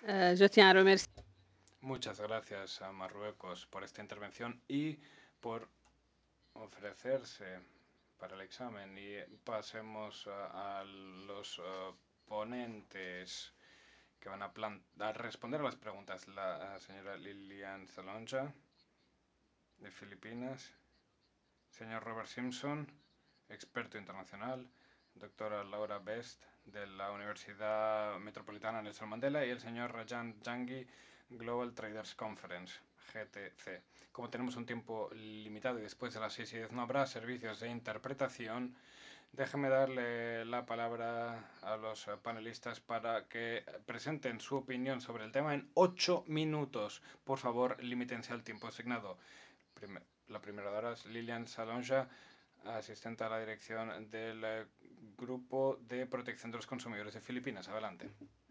Je tiens à remercier. Muchas gracias a Marruecos por esta intervención y por ofrecerse para el examen. Y pasemos a los ponentes que van a responder a las preguntas. La señora Lilian Salonja, de Filipinas, señor Robert Simpson, experto internacional, doctora Laura Best, de la Universidad Metropolitana Nelson Mandela, y el señor Rajan Jangi, Global Traders Conference, GTC. Como tenemos un tiempo limitado y después de las 6:10 no habrá servicios de interpretación, déjeme darle la palabra a los panelistas para que presenten su opinión sobre el tema en 8 minutos. Por favor, limítense al tiempo asignado. La primera oradora es Lilian Salonja, asistente a la dirección del Grupo de Protección de los Consumidores de Filipinas. Adelante.